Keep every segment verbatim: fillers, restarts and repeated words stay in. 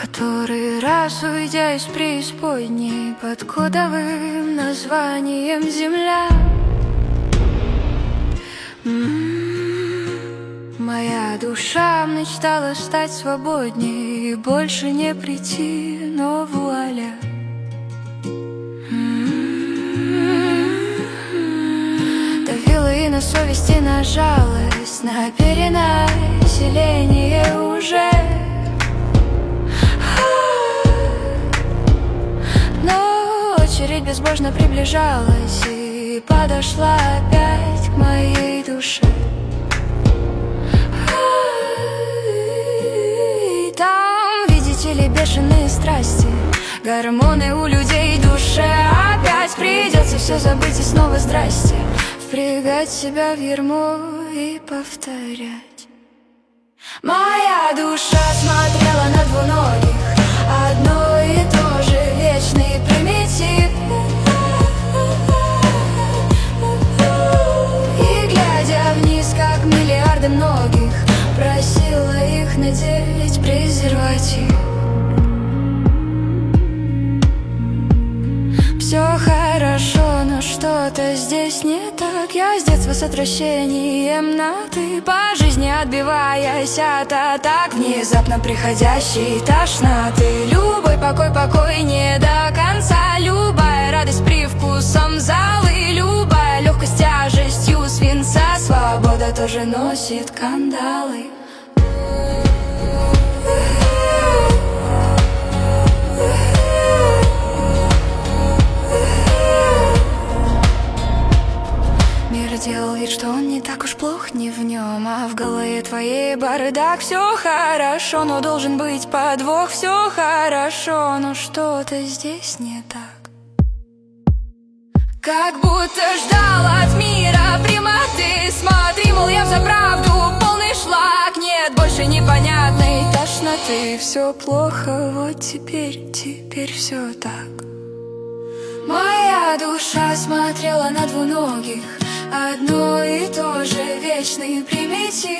который раз уйдя из преисподней под кодовым названием Земля. М-м-м, моя душа мечтала стать свободней и больше не прийти, но вуаля. М-м-м, давила и на совесть, и на жалость, на перенаселение уже. Очередь безбожно приближалась и подошла опять к моей душе. И там, видите ли, бешеные страсти, гормоны у людей в душе. Опять придется все забыть и снова здрасте, впрягать себя в ярмо и повторять. Моя душа смотрела на двуногих, одно и то же, вечный примитив. И глядя вниз, как миллиарды многих, просила их надеть презерватив. Все хорошо, но что-то здесь не так. Я с детства с отвращением на «ты», по жизни отбиваясь от атак внезапно приходящей тошноты. Любой покой, покой не до конца. Любая радость привкусом золы, любая легкость тяжестью свинца. Свобода тоже носит кандалы. Делал вид, что он не так уж плох, не в нем, а в голове твоей бардак. Все хорошо, но должен быть подвох. Все хорошо, но что-то здесь не так. Как будто ждал от мира прямоты. Смотри, мол, я взаправду полный шлак. Нет больше непонятной тошноты. Все плохо, вот теперь, теперь все так. Моя душа смотрела на двуногих, одно и то же, вечный примитив.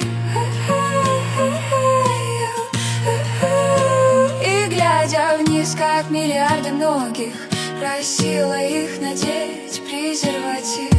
И глядя вниз, как миллиарды многих, просила их надеть презерватив.